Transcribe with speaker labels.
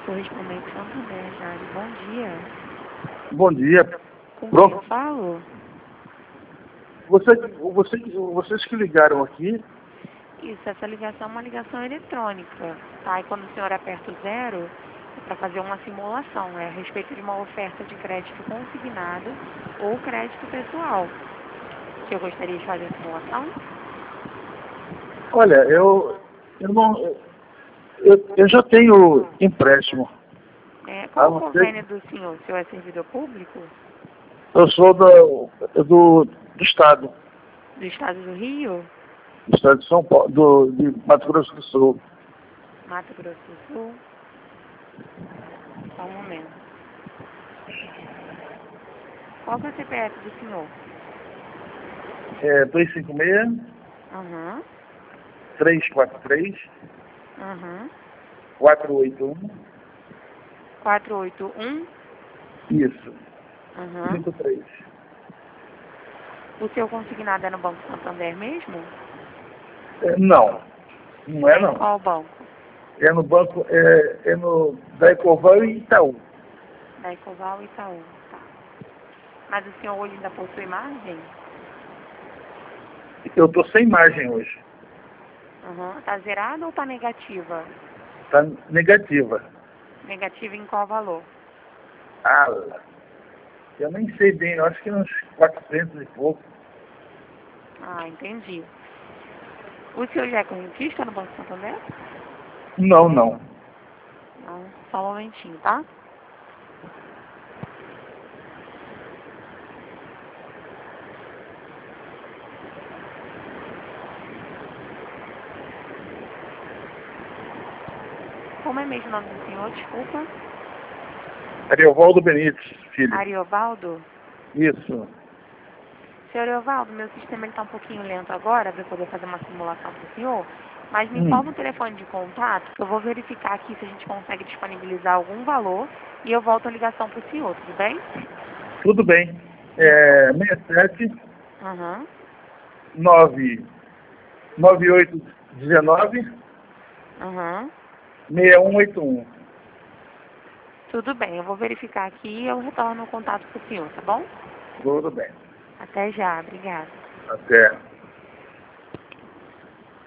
Speaker 1: Correspondente Santander, Jari. Bom dia.
Speaker 2: Bom dia.
Speaker 1: Com quem eu falo?
Speaker 2: Vocês que ligaram aqui,
Speaker 1: Isso, essa ligação é uma ligação eletrônica, tá? E quando o senhor aperta o 0, é para fazer uma simulação, é a respeito de uma oferta de crédito consignado ou crédito pessoal. Que eu gostaria de fazer a simulação?
Speaker 2: olha, eu já tenho empréstimo.
Speaker 1: Qual
Speaker 2: A
Speaker 1: o
Speaker 2: não ser
Speaker 1: convênio do senhor? O senhor é servidor público?
Speaker 2: eu sou do Estado,
Speaker 1: Do estado do Rio?
Speaker 2: do Estado de São Paulo, de Mato Grosso do Sul.
Speaker 1: Mato Grosso do Sul? Só um momento. Qual que é o CPF do senhor?
Speaker 2: É 256
Speaker 1: Aham,
Speaker 2: 343
Speaker 1: aham.
Speaker 2: 481.
Speaker 1: 481?
Speaker 2: Isso.
Speaker 1: Aham.
Speaker 2: 53.
Speaker 1: O seu consignado é no Banco Santander mesmo?
Speaker 2: Não, não é
Speaker 1: É em
Speaker 2: não.
Speaker 1: qual banco?
Speaker 2: É no banco, é no da Ecoval e Itaú.
Speaker 1: Da Ecoval e Itaú, tá. Mas o senhor hoje ainda possui margem?
Speaker 2: Eu estou sem margem hoje.
Speaker 1: Aham. Tá zerada ou tá negativa?
Speaker 2: Está negativa.
Speaker 1: Negativa em qual valor?
Speaker 2: Ah, eu nem sei bem, eu acho que uns 400 e pouco.
Speaker 1: Ah, entendi. O senhor já é correntista no Banco Santander?
Speaker 2: Não, não.
Speaker 1: Não, só um momentinho, tá? Como é mesmo o nome do senhor? Desculpa.
Speaker 2: Ariovaldo Benítez, filho.
Speaker 1: Ariovaldo?
Speaker 2: Isso.
Speaker 1: Senhor Ariovaldo, meu sistema está um pouquinho lento agora para poder fazer uma simulação para o senhor, mas me informa o telefone de contato que eu vou verificar aqui se a gente consegue disponibilizar algum valor e eu volto a ligação para o senhor, tudo bem?
Speaker 2: Tudo bem. É 67
Speaker 1: Aham.
Speaker 2: 99819
Speaker 1: Aham.
Speaker 2: 6181.
Speaker 1: Tudo bem, eu vou verificar aqui e eu retorno o contato para o senhor, tá bom?
Speaker 2: Tudo bem.
Speaker 1: Até já, obrigada.
Speaker 2: Até.